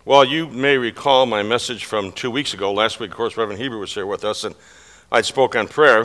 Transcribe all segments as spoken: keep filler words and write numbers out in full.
Well, you may recall my message from two weeks ago. Last week, of course, Reverend Heber was here with us, and I spoke on prayer.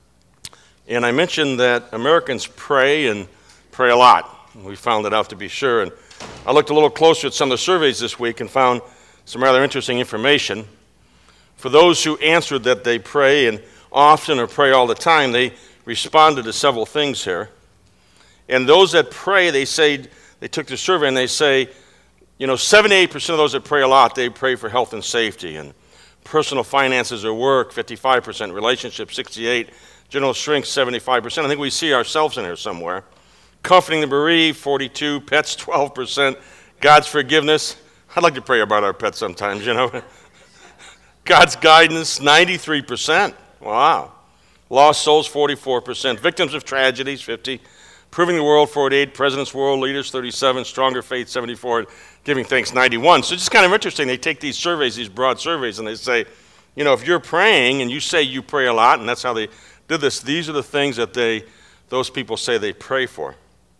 And I mentioned that Americans pray and pray a lot. We found it out to be sure. And I looked a little closer at some of the surveys this week and found some rather interesting information. For those who answered that they pray and often or pray all the time, they responded to several things here. And those that pray, they say, they took the survey and they say, you know, seventy-eight percent of those that pray a lot, they pray for health and safety and personal finances or work, fifty-five percent, relationships, sixty-eight, general strength, seventy-five percent. I think we see ourselves in here somewhere. Comforting the bereaved, forty-two, pets, twelve percent, God's forgiveness. I'd like to pray about our pets sometimes, you know. God's guidance, ninety-three percent. Wow. Lost souls, forty-four percent. Victims of tragedies, fifty. Proving the world, forty-eight. Presidents, world leaders, thirty-seven. Stronger faith, seventy-four. Giving thanks, ninety-one. So it's just kind of interesting. They take these surveys, these broad surveys, and they say, you know, if you're praying and you say you pray a lot, and that's how they did this, these are the things that they, those people say they pray for.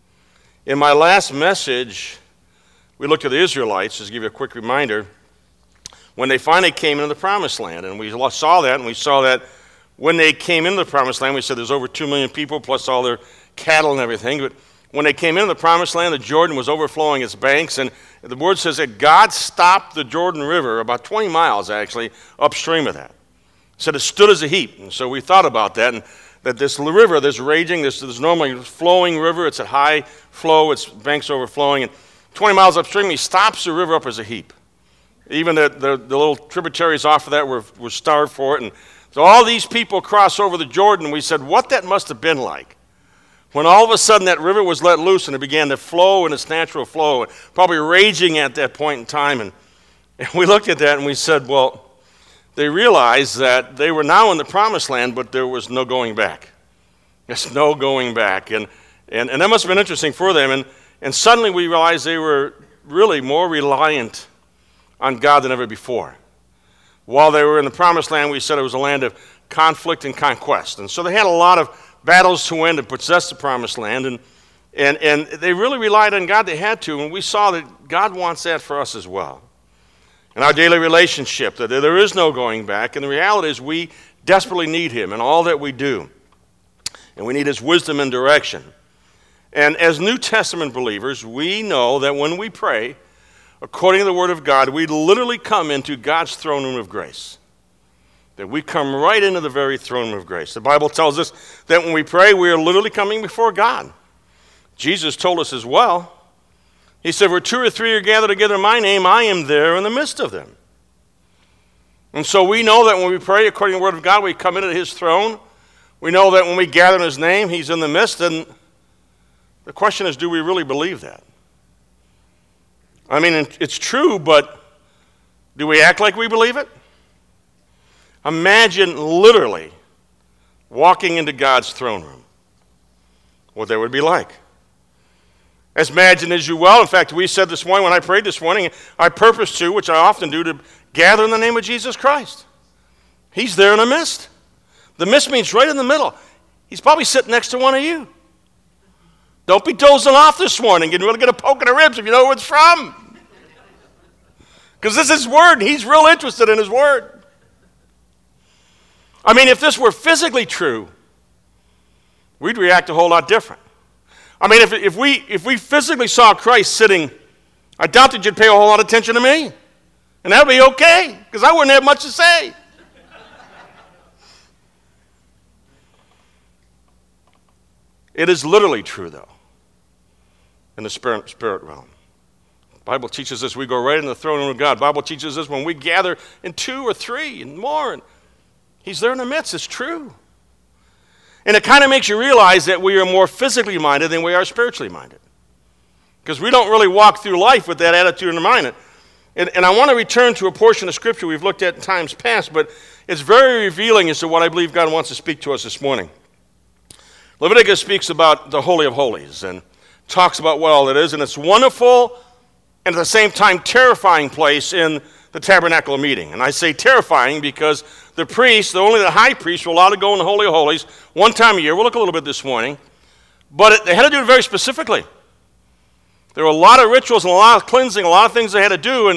In my last message, we looked at the Israelites, just to give you a quick reminder, when they finally came into the Promised Land. And we saw that, and we saw that when they came into the Promised Land, we said there's over two million people, plus all their cattle and everything. But when they came into the Promised Land, the Jordan was overflowing its banks, and the word says that God stopped the Jordan River, about twenty miles actually, upstream of that. It said it stood as a heap. And so we thought about that, and that this river, this raging, this, this normally flowing river, it's at high flow, its banks overflowing, and twenty miles upstream, he stops the river up as a heap. Even the, the, the little tributaries off of that were, were starved for it. And so all these people cross over the Jordan, and we said, what that must have been like when all of a sudden that river was let loose and it began to flow in its natural flow, probably raging at that point in time. And, and we looked at that and we said, well, they realized that they were now in the Promised Land, but there was no going back. There's no going back. And, and, and that must have been interesting for them. And, and suddenly we realized they were really more reliant on God than ever before. While they were in the Promised Land, we said it was a land of conflict and conquest. And so they had a lot of battles to win to possess the Promised Land. And, and, and they really relied on God. They had to. And we saw that God wants that for us as well. In our daily relationship, that there is no going back. And the reality is we desperately need Him in all that we do. And we need His wisdom and direction. And as New Testament believers, we know that when we pray, according to the Word of God, we literally come into God's throne room of grace. That we come right into the very throne room of grace. The Bible tells us that when we pray, we are literally coming before God. Jesus told us as well. He said, where two or three are gathered together in my name, I am there in the midst of them. And so we know that when we pray according to the Word of God, we come into His throne. We know that when we gather in His name, He's in the midst. And the question is, do we really believe that? I mean, it's true, but do we act like we believe it? Imagine literally walking into God's throne room, what that would be like. As imagine as you well. In fact, we said this morning, when I prayed this morning, I purposed to, which I often do, to gather in the name of Jesus Christ. He's there in the midst. The midst means right in the middle. He's probably sitting next to one of you. Don't be dozing off this morning and really get a poke in the ribs if you know where it's from. Because this is His Word, and He's real interested in His Word. I mean, if this were physically true, we'd react a whole lot different. I mean, if, if, we, if we physically saw Christ sitting, I doubt that you'd pay a whole lot of attention to me. And that would be okay, because I wouldn't have much to say. It is literally true, though, in the spirit, spirit realm. The Bible teaches us we go right in the throne room of God. The Bible teaches us when we gather in two or three and more, and He's there in the midst. It's true. And it kind of makes you realize that we are more physically minded than we are spiritually minded. Because we don't really walk through life with that attitude in mind. And, and I want to return to a portion of Scripture we've looked at in times past, but it's very revealing as to what I believe God wants to speak to us this morning. Leviticus speaks about the Holy of Holies and talks about what all it is, and it's wonderful and at the same time terrifying place in the tabernacle meeting. And I say terrifying because the priest, only the high priest, were allowed to go in the Holy of Holies one time a year. We'll look a little bit this morning. But it, they had to do it very specifically. There were a lot of rituals and a lot of cleansing, a lot of things they had to do. And,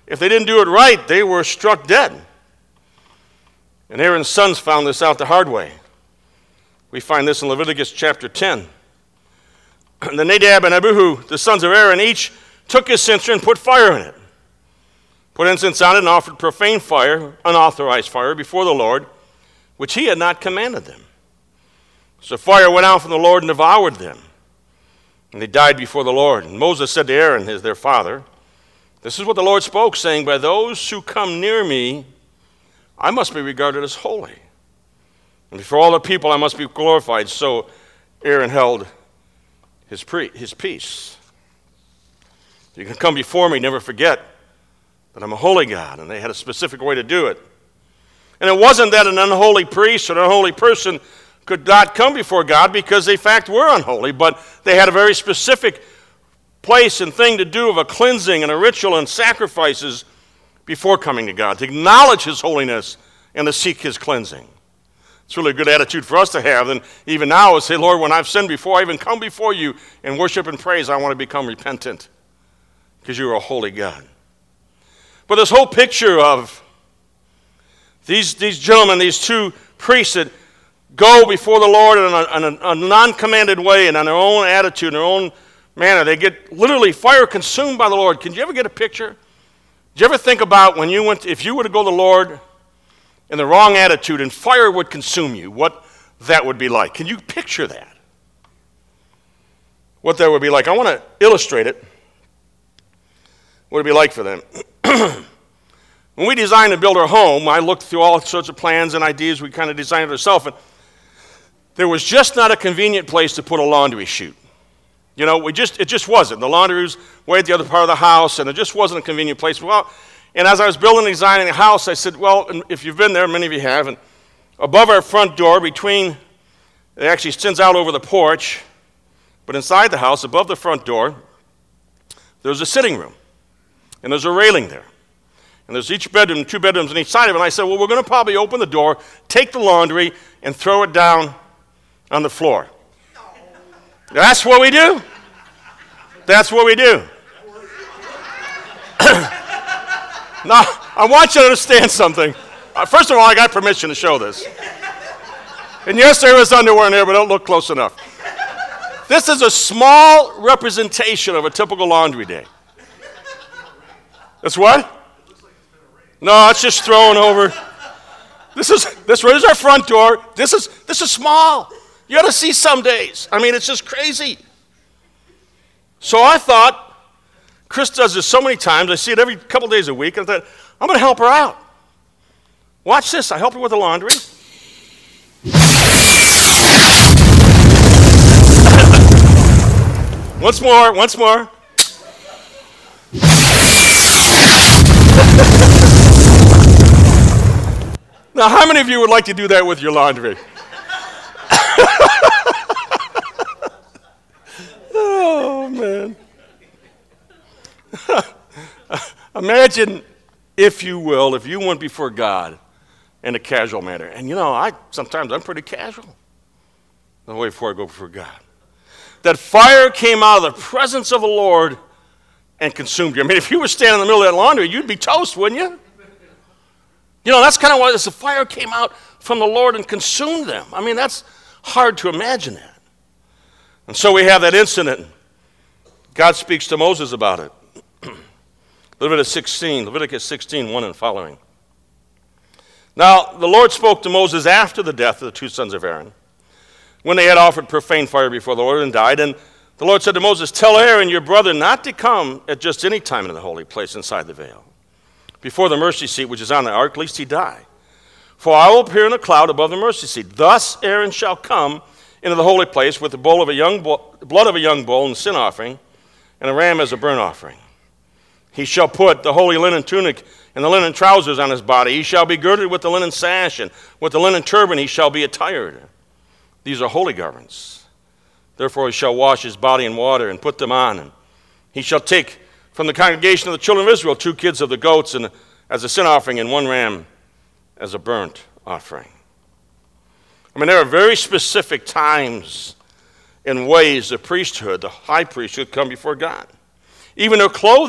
if they didn't do it right, they were struck dead. And Aaron's sons found this out the hard way. We find this in Leviticus chapter ten. The Nadab and Abihu, the sons of Aaron, each took his censer and put fire in it, put incense on it, and offered profane fire, unauthorized fire, before the Lord, which he had not commanded them. So fire went out from the Lord and devoured them, and they died before the Lord. And Moses said to Aaron, his their father, "This is what the Lord spoke, saying, by those who come near me, I must be regarded as holy. And before all the people I must be glorified." So Aaron held his, pre- his peace. You can come before me, never forget that I'm a holy God. And they had a specific way to do it. And it wasn't that an unholy priest or an unholy person could not come before God because they, in fact, were unholy, but they had a very specific place and thing to do of a cleansing and a ritual and sacrifices before coming to God, to acknowledge his holiness and to seek his cleansing. It's really a good attitude for us to have. And even now, I say, Lord, when I've sinned before, I even come before you and worship and praise, I want to become repentant because you are a holy God. But this whole picture of these, these gentlemen, these two priests that go before the Lord in a, in a, a non-commanded way and on their own attitude, in their own manner, they get literally fire consumed by the Lord. Can you ever get a picture? Did you ever think about when you went, to, if you were to go to the Lord in the wrong attitude and fire would consume you, what that would be like? Can you picture that? What that would be like. I want to illustrate it. What it would be like for them. When we designed and built our home, I looked through all sorts of plans and ideas. We kind of designed it ourselves. And there was just not a convenient place to put a laundry chute. You know, we just it just wasn't. The laundry was way at the other part of the house, and it just wasn't a convenient place. Well, and as I was building and designing the house, I said, well, and if you've been there, many of you have, and above our front door, between, it actually extends out over the porch, but inside the house, above the front door, there's a sitting room, and there's a railing there. And there's each bedroom, two bedrooms on each side of it. And I said, well, we're going to probably open the door, take the laundry, and throw it down on the floor. That's what we do. That's what we do. Now, I want you to understand something. Uh, first of all, I got permission to show this. And yes, there is underwear in there, but don't look close enough. This is a small representation of a typical laundry day. That's what? No, it's just thrown over. This is this is our front door. This is this is small. You ought to see some days. I mean, it's just crazy. So I thought, Chris does this so many times. I see it every couple days a week. And I thought, I'm going to help her out. Watch this. I help her with the laundry. Once more. Once more. Now, how many of you would like to do that with your laundry? Oh, man. Imagine, if you will, if you went before God in a casual manner. And, you know, I sometimes I'm pretty casual the way before I go before God. That fire came out of the presence of the Lord and consumed you. I mean, if you were standing in the middle of that laundry, you'd be toast, wouldn't you? You know, that's kind of why the fire came out from the Lord and consumed them. I mean, that's hard to imagine that. And so we have that incident. God speaks to Moses about it. Leviticus sixteen, Leviticus sixteen, one and following. Now, the Lord spoke to Moses after the death of the two sons of Aaron, when they had offered profane fire before the Lord and died. And the Lord said to Moses, tell Aaron, your brother, not to come at just any time into the holy place inside the veil, before the mercy seat which is on the ark, lest he die. For I will appear in a cloud above the mercy seat. Thus Aaron shall come into the holy place with the bowl of a young bull, blood of a young bull and sin offering, and a ram as a burnt offering. He shall put the holy linen tunic and the linen trousers on his body. He shall be girded with the linen sash, and with the linen turban he shall be attired. These are holy garments. Therefore he shall wash his body in water and put them on. And he shall take from the congregation of the children of Israel two kids of the goats and as a sin offering, and one ram as a burnt offering. I mean, there are very specific times and ways the priesthood, the high priest, should come before God. Even their clothing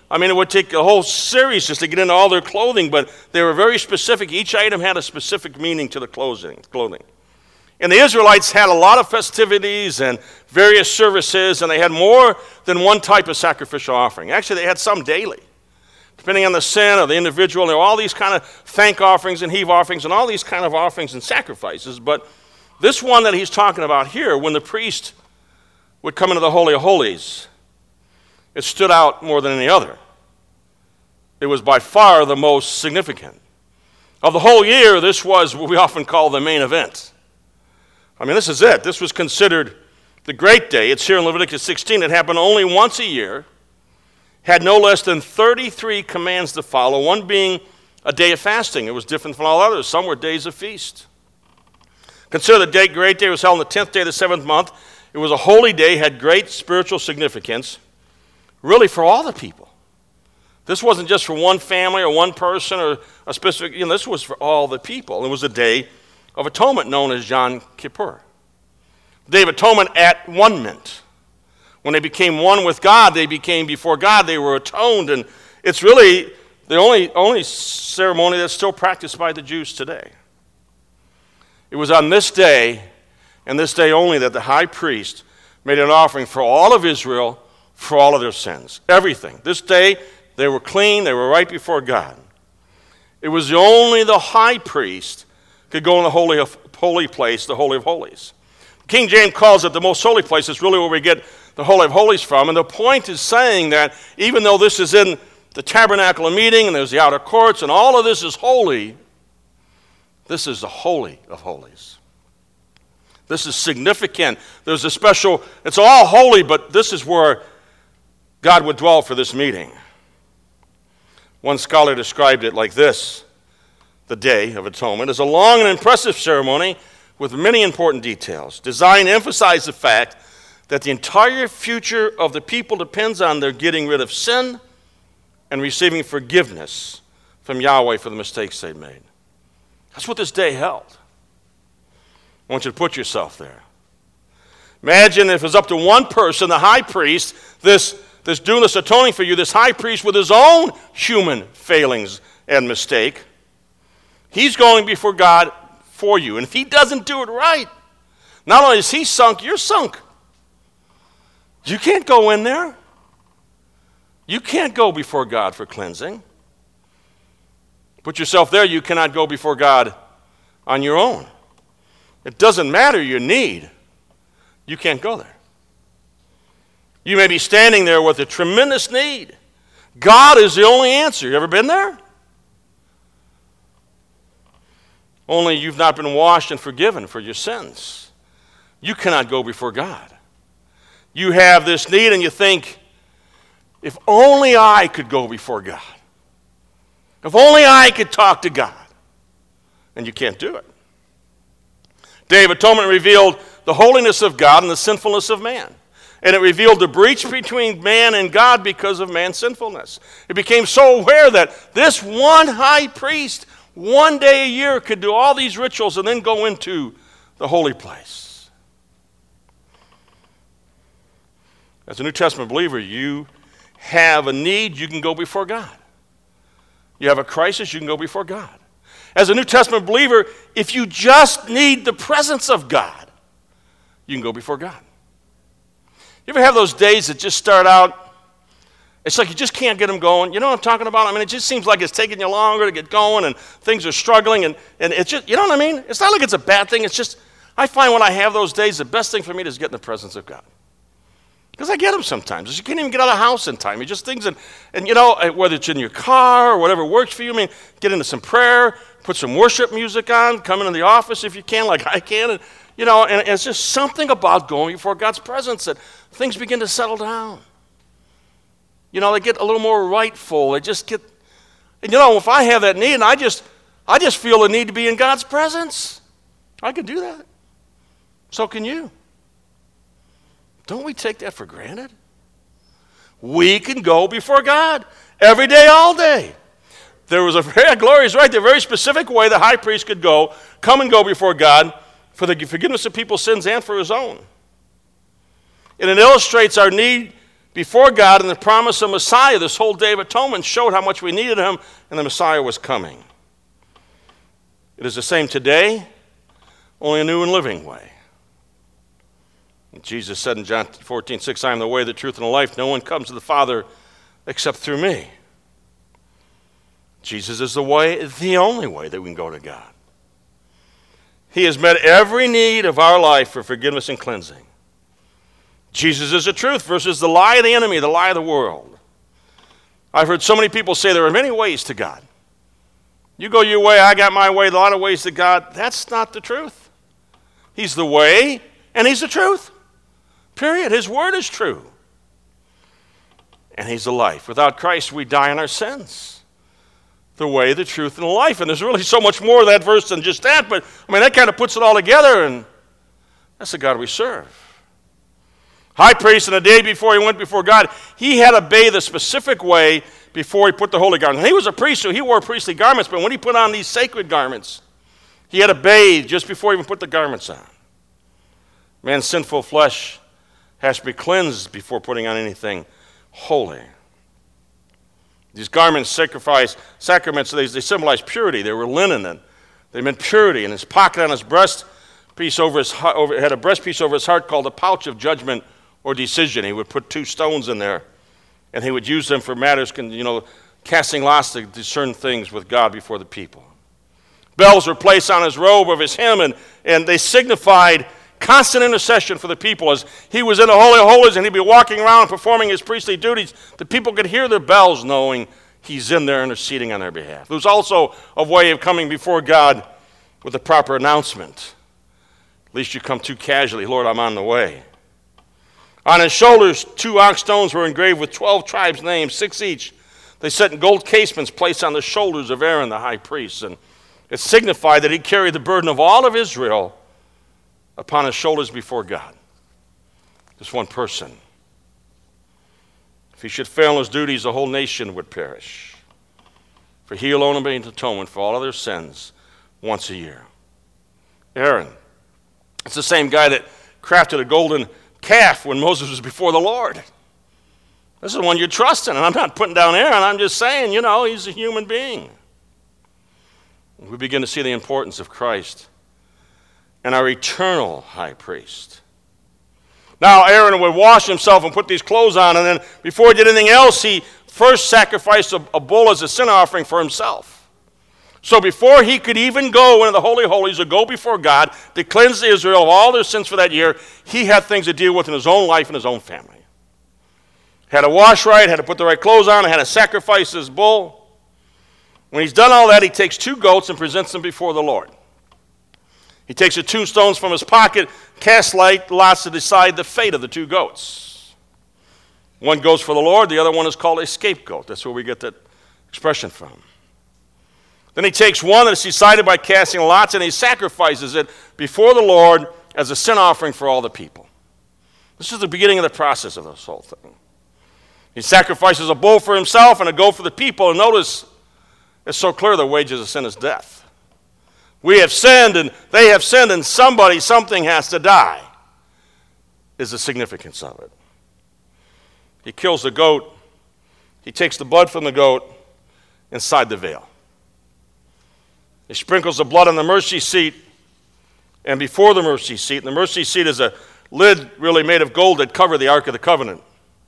I mean, it would take a whole series just to get into all their clothing, but they were very specific. Each item had a specific meaning to the clothing. clothing. And the Israelites had a lot of festivities and various services, and they had more than one type of sacrificial offering. Actually, they had some daily. Depending on the sin of the individual, there were all these kind of thank offerings and heave offerings and all these kind of offerings and sacrifices. But this one that he's talking about here, when the priest would come into the Holy of Holies, it stood out more than any other. It was by far the most significant. Of the whole year, this was what we often call the main event. I mean, this is it. This was considered the great day. It's here in Leviticus sixteen. It happened only once a year. Had no less than thirty-three commands to follow, one being a day of fasting. It was different from all others. Some were days of feast. Consider the day, great day. It was held on the tenth day of the seventh month. It was a holy day, had great spiritual significance, really for all the people. This wasn't just for one family or one person or a specific, you know, this was for all the people. It was a day of atonement known as Yom Kippur. The Day of Atonement at one-ment. When they became one with God, they became before God, they were atoned, and it's really the only, only ceremony that's still practiced by the Jews today. It was on this day, and this day only, that the high priest made an offering for all of Israel for all of their sins. Everything. This day, they were clean, they were right before God. It was only the high priest could go in the holy, of, holy place, the Holy of Holies. King James calls it the most holy place. It's really where we get the Holy of Holies from. And the point is saying that even though this is in the tabernacle of meeting and there's the outer courts and all of this is holy, this is the Holy of Holies. This is significant. There's a special, it's all holy, but this is where God would dwell for this meeting. One scholar described it like this: the Day of Atonement is a long and impressive ceremony with many important details, designed to emphasize the fact that the entire future of the people depends on their getting rid of sin and receiving forgiveness from Yahweh for the mistakes they made. That's what this day held. I want you to put yourself there. Imagine if it was up to one person, the high priest, this, this doing this atoning for you, this high priest with his own human failings and mistake. He's going before God for you. And if he doesn't do it right, not only is he sunk, you're sunk. You can't go in there. You can't go before God for cleansing. Put yourself there. You cannot go before God on your own. It doesn't matter your need. You can't go there. You may be standing there with a tremendous need. God is the only answer. You ever been there? Only you've not been washed and forgiven for your sins. You cannot go before God. You have this need and you think, if only I could go before God. If only I could talk to God. And you can't do it. Day of Atonement revealed the holiness of God and the sinfulness of man. And it revealed the breach between man and God because of man's sinfulness. It became so aware that this one high priest, one day a year, could do all these rituals and then go into the holy place. As a New Testament believer, you have a need, you can go before God. You have a crisis, you can go before God. As a New Testament believer, if you just need the presence of God, you can go before God. You ever have those days that just start out, it's like you just can't get them going? You know what I'm talking about? I mean, it just seems like it's taking you longer to get going and things are struggling and, and it's just, you know what I mean? It's not like it's a bad thing. It's just, I find when I have those days, the best thing for me is to get in the presence of God. Because I get them sometimes. You can't even get out of the house in time. You just things, and, and you know, whether it's in your car or whatever works for you, I mean, get into some prayer, put some worship music on, come into the office if you can, like I can, and, you know, and it's just something about going before God's presence that things begin to settle down. You know, they get a little more rightful. They just get, and you know, if I have that need, and I just, I just feel the need to be in God's presence, I can do that. So can you. Don't we take that for granted? We can go before God every day, all day. There was a very, Gloria's right, the very specific way the high priest could go, come and go before God for the forgiveness of people's sins and for his own. And it illustrates our need before God, and the promise of Messiah, this whole Day of Atonement, showed how much we needed him, and the Messiah was coming. It is the same today, only a new and living way. And Jesus said in John fourteen six, I am the way, the truth, and the life. No one comes to the Father except through me. Jesus is the way, the only way that we can go to God. He has met every need of our life for forgiveness and cleansing. Jesus is the truth versus the lie of the enemy, the lie of the world. I've heard so many people say there are many ways to God. You go your way, I got my way, a lot of ways to God. That's not the truth. He's the way, and he's the truth. Period. His word is true. And he's the life. Without Christ, we die in our sins. The way, the truth, and the life. And there's really so much more to that verse than just that, but I mean, that kind of puts it all together, and that's the God we serve. High priest, in the day before he went before God, he had to bathe a specific way before he put the holy garments. He was a priest, so he wore priestly garments, but when he put on these sacred garments, he had to bathe just before he even put the garments on. Man's sinful flesh has to be cleansed before putting on anything holy. These garments sacrifice, sacraments, they, they symbolize purity. They were linen, and they meant purity. And his pocket on his breast piece over his over, had a breastpiece over his heart called a pouch of judgment or decision. He would put two stones in there, and he would use them for matters, you know, casting lots to discern things with God before the people. Bells were placed on his robe of his hem, and, and they signified constant intercession for the people. As he was in the Holy of Holies and he'd be walking around performing his priestly duties, the people could hear their bells knowing he's in there interceding on their behalf. There was also a way of coming before God with a proper announcement. At least you come too casually, Lord, I'm on the way. On his shoulders, two ox stones were engraved with twelve tribes' names, six each. They set in gold casements placed on the shoulders of Aaron, the high priest. And it signified that he carried the burden of all of Israel upon his shoulders before God. Just one person. If he should fail in his duties, the whole nation would perish. For he alone made atonement for all of their sins once a year. Aaron, it's the same guy that crafted a golden calf when Moses was before the Lord. This is the one you trust in, and I'm not putting down Aaron. I'm just saying, you know, he's a human being. We begin to see the importance of Christ and our eternal high priest. Now Aaron would wash himself and put these clothes on, and then before he did anything else, he first sacrificed a, a bull as a sin offering for himself. So before he could even go into the Holy of Holies or go before God to cleanse Israel of all their sins for that year, he had things to deal with in his own life and his own family. Had to wash right, had to put the right clothes on, had to sacrifice his bull. When he's done all that, he takes two goats and presents them before the Lord. He takes the two stones from his pocket, casts light lots to decide the fate of the two goats. One goes for the Lord, the other one is called a scapegoat. That's where we get that expression from. Then he takes one that is decided by casting lots, and he sacrifices it before the Lord as a sin offering for all the people. This is the beginning of the process of this whole thing. He sacrifices a bull for himself and a goat for the people, and notice it's so clear the wages of sin is death. We have sinned, and they have sinned, and somebody, something has to die, is the significance of it. He kills the goat. He takes the blood from the goat inside the veil. He sprinkles the blood on the mercy seat and before the mercy seat. And the mercy seat is a lid really made of gold that covered the Ark of the Covenant.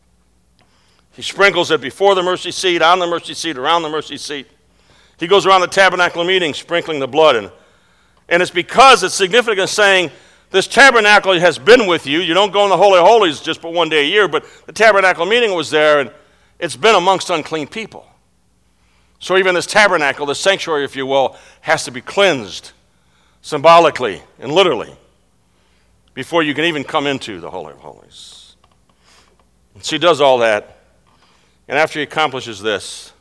He sprinkles it before the mercy seat, on the mercy seat, around the mercy seat. He goes around the tabernacle meeting sprinkling the blood. And, and it's because it's significant saying, this tabernacle has been with you. You don't go in the Holy of Holies just but one day a year, but the tabernacle meeting was there, and it's been amongst unclean people. So even this tabernacle, this sanctuary, if you will, has to be cleansed symbolically and literally before you can even come into the Holy of Holies. And so he does all that. And after he accomplishes this,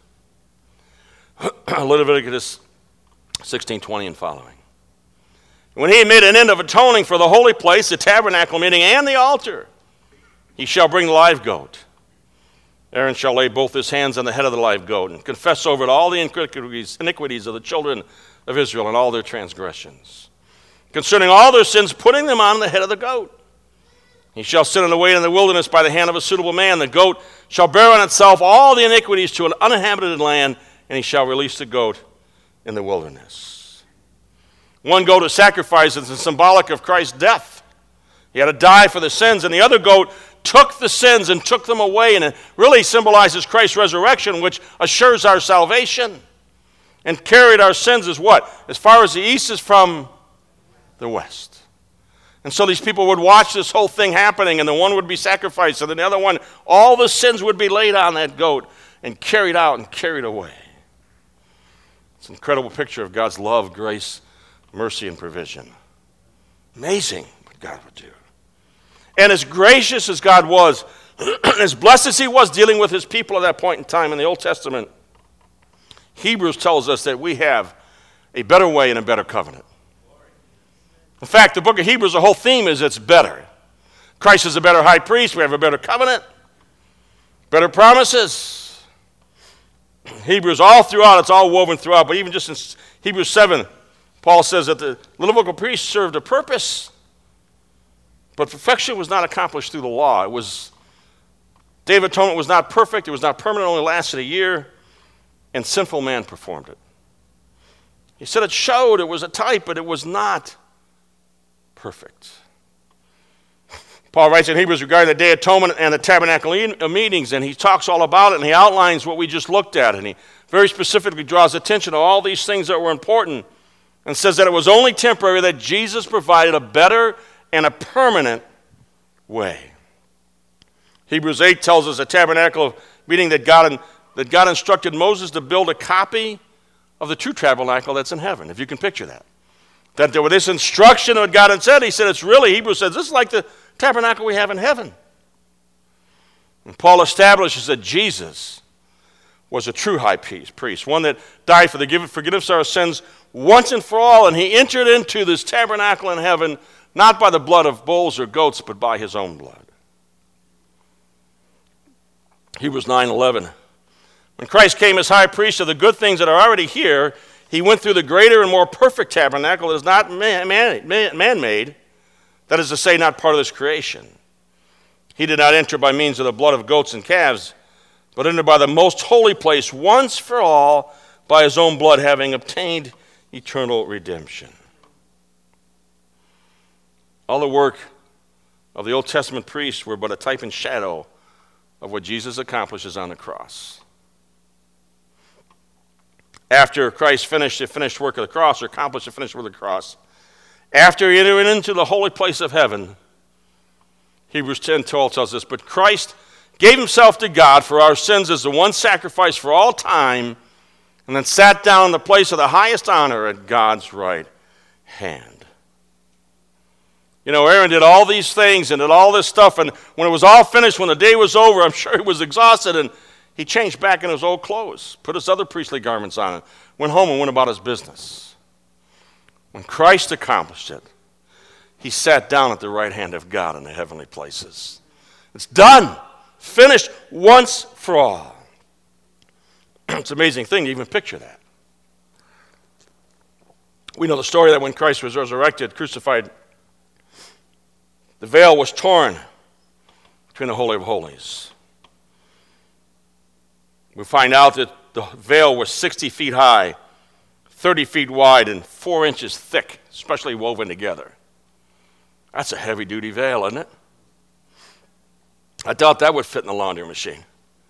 Leviticus sixteen twenty and following. When he had made an end of atoning for the holy place, the tabernacle meeting, and the altar, he shall bring the live goat. Aaron shall lay both his hands on the head of the live goat and confess over it all the iniquities, iniquities of the children of Israel and all their transgressions, concerning all their sins, putting them on the head of the goat. He shall sit on the way in the wilderness by the hand of a suitable man. The goat shall bear on itself all the iniquities to an uninhabited land, and he shall release the goat in the wilderness. One goat is sacrificed as symbolic of Christ's death. He had to die for the sins, and the other goat took the sins and took them away, and it really symbolizes Christ's resurrection, which assures our salvation, and carried our sins as what? As far as the east is from the west. And so these people would watch this whole thing happening, and the one would be sacrificed, and then the other one, all the sins would be laid on that goat and carried out and carried away. It's an incredible picture of God's love, grace, mercy, and provision. Amazing what God would do. And as gracious as God was, as blessed as he was dealing with his people at that point in time in the Old Testament, Hebrews tells us that we have a better way and a better covenant. In fact, the book of Hebrews, the whole theme is it's better. Christ is a better high priest. We have a better covenant, better promises. Hebrews all throughout, it's all woven throughout. But even just in Hebrews seven, Paul says that the Levitical priest served a purpose, but perfection was not accomplished through the law. It was, Day of Atonement was not perfect. It was not permanent, only lasted a year, and sinful man performed it. He said it showed, it was a type, but it was not perfect. Paul writes in Hebrews regarding the Day of Atonement and the tabernacle meetings, and he talks all about it, and he outlines what we just looked at, and he very specifically draws attention to all these things that were important, and says that it was only temporary, that Jesus provided a better and a permanent way. Hebrews eight tells us a tabernacle meeting that God, that God instructed Moses to build a copy of the true tabernacle that's in heaven, if you can picture that. That there was this instruction that God had said, he said it's really, Hebrews says, this is like the tabernacle we have in heaven. And Paul establishes that Jesus was a true high priest, one that died for the forgiveness of our sins once and for all, and he entered into this tabernacle in heaven, not by the blood of bulls or goats, but by his own blood. Hebrews nine eleven. When Christ came as high priest of the good things that are already here, he went through the greater and more perfect tabernacle that is not man-made, that is to say, not part of this creation. He did not enter by means of the blood of goats and calves, but entered by the most holy place once for all by his own blood, having obtained eternal redemption. All the work of the Old Testament priests were but a type and shadow of what Jesus accomplishes on the cross. After Christ finished the finished work of the cross, or accomplished the finished work of the cross, after he entered into the holy place of heaven, Hebrews ten twelve tells us, but Christ gave himself to God for our sins as the one sacrifice for all time, and then sat down in the place of the highest honor at God's right hand. You know, Aaron did all these things and did all this stuff, and when it was all finished, when the day was over, I'm sure he was exhausted, and he changed back in his old clothes, put his other priestly garments on, and went home and went about his business. When Christ accomplished it, he sat down at the right hand of God in the heavenly places. It's done, finished once for all. It's an amazing thing to even picture that. We know the story that when Christ was resurrected, crucified, the veil was torn between the Holy of Holies. We find out that the veil was sixty feet high, thirty feet wide, and four inches thick, especially woven together. That's a heavy-duty veil, isn't it? I doubt that would fit in the laundry machine.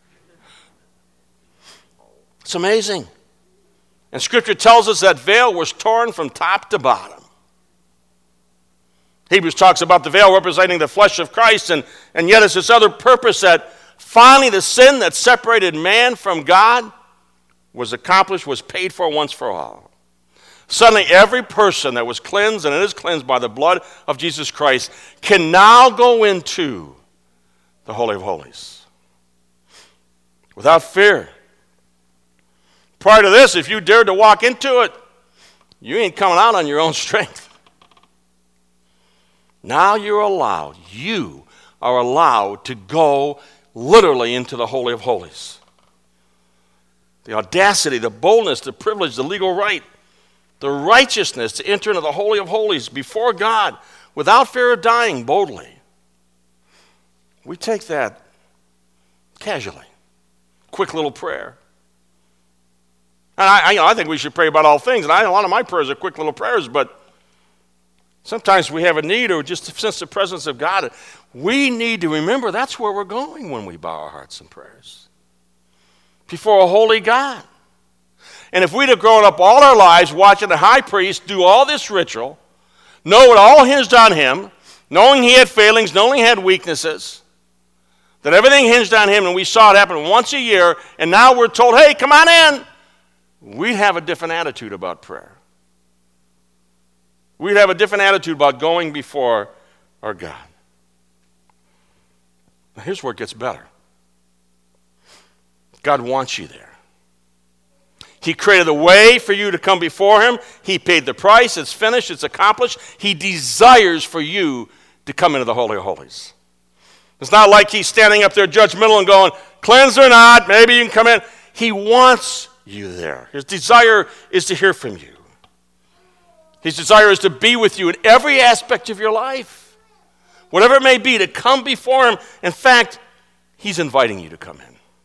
It's amazing. And Scripture tells us that veil was torn from top to bottom. Hebrews talks about the veil representing the flesh of Christ, and, and yet it's this other purpose that finally the sin that separated man from God was accomplished, was paid for once for all. Suddenly every person that was cleansed, and it is cleansed by the blood of Jesus Christ, can now go into the Holy of Holies without fear. Prior to this, if you dared to walk into it, you ain't coming out on your own strength. Now you're allowed, you are allowed to go literally into the Holy of Holies. The audacity, the boldness, the privilege, the legal right, the righteousness to enter into the Holy of Holies before God without fear of dying boldly. we take that casually. Quick little prayer. And I, I, you know, I think we should pray about all things. And I, a lot of my prayers are quick little prayers, but sometimes we have a need or just sense the presence of God. We need to remember that's where we're going when we bow our hearts in prayers. Before a holy God. And if we'd have grown up all our lives watching the high priest do all this ritual, know it all hinged on him, knowing he had failings, knowing he had weaknesses, that everything hinged on him, and we saw it happen once a year, and now we're told, hey, come on in, we'd have a different attitude about prayer. We'd have a different attitude about going before our God. Now here's where it gets better. God wants you there. He created a way for you to come before him. He paid the price. It's finished. It's accomplished. He desires for you to come into the Holy of Holies. It's not like he's standing up there judgmental and going, cleansed or not, maybe you can come in. He wants you there. His desire is to hear from you. His desire is to be with you in every aspect of your life. Whatever it may be, to come before him. In fact, he's inviting you to come in.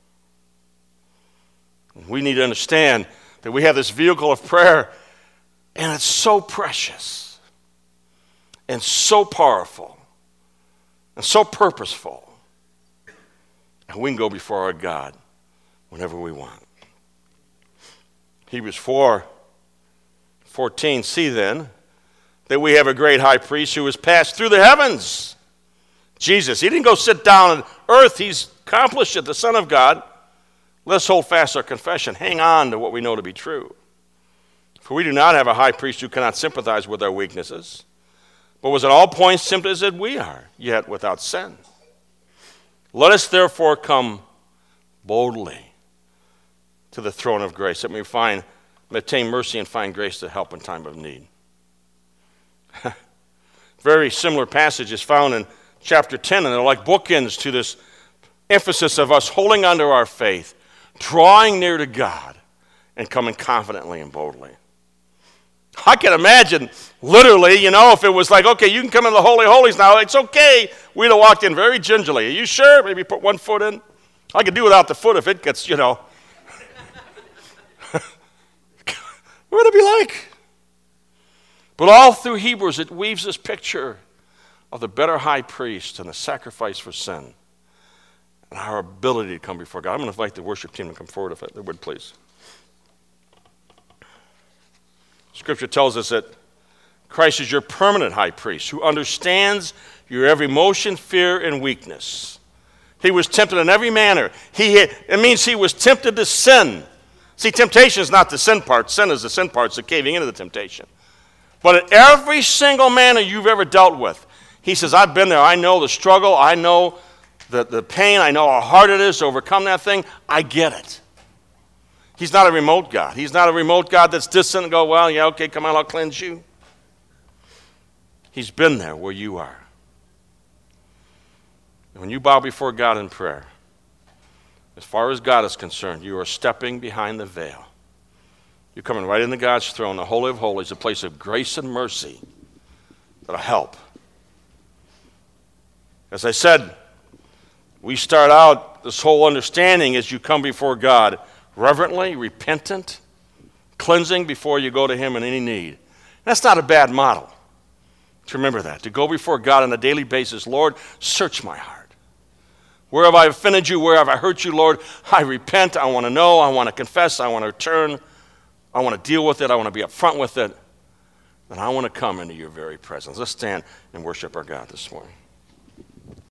We need to understand that we have this vehicle of prayer, and it's so precious and so powerful and so purposeful. And we can go before our God whenever we want. Hebrews four fourteen, see then that we have a great high priest who has passed through the heavens. Jesus, he didn't go sit down on earth. He's accomplished it, the Son of God. Let's hold fast our confession. Hang on to what we know to be true. For we do not have a high priest who cannot sympathize with our weaknesses, but was at all points tempted as we are, yet without sin. Let us therefore come boldly to the throne of grace, that we may find, obtain mercy and find grace to help in time of need. Very similar passage is found in chapter ten, and they're like bookends to this emphasis of us holding on to our faith, drawing near to God, and coming confidently and boldly. I can imagine, literally, you know, if it was like, okay, you can come in the Holy of Holies now, it's okay. We'd have walked in very gingerly. Are you sure? Maybe put one foot in. I could do without the foot if it gets, you know. What would it be like? But all through Hebrews, it weaves this picture of the better high priest and the sacrifice for sin. And our ability to come before God. I'm going to invite the worship team to come forward if they would, please. Scripture tells us that Christ is your permanent high priest who understands your every motion, fear, and weakness. He was tempted in every manner. He had, it means he was tempted to sin. See, temptation is not the sin part. Sin is the sin part. It's the caving into the temptation. But in every single manner you've ever dealt with, he says, I've been there. I know the struggle. I know the, the pain. I know how hard it is to overcome that thing. I get it. He's not a remote God. He's not a remote God that's distant and go, well, yeah, okay, come on, I'll cleanse you. He's been there where you are. And when you bow before God in prayer, as far as God is concerned, you are stepping behind the veil. You're coming right into God's throne, the Holy of Holies, a place of grace and mercy that'll help. As I said, we start out this whole understanding as you come before God, reverently, repentant, cleansing before you go to him in any need. That's not a bad model. To remember that, to go before God on a daily basis, Lord, search my heart. Where have I offended you? Where have I hurt you, Lord? I repent. I want to know. I want to confess. I want to turn. I want to deal with it. I want to be upfront with it. And I want to come into your very presence. Let's stand and worship our God this morning.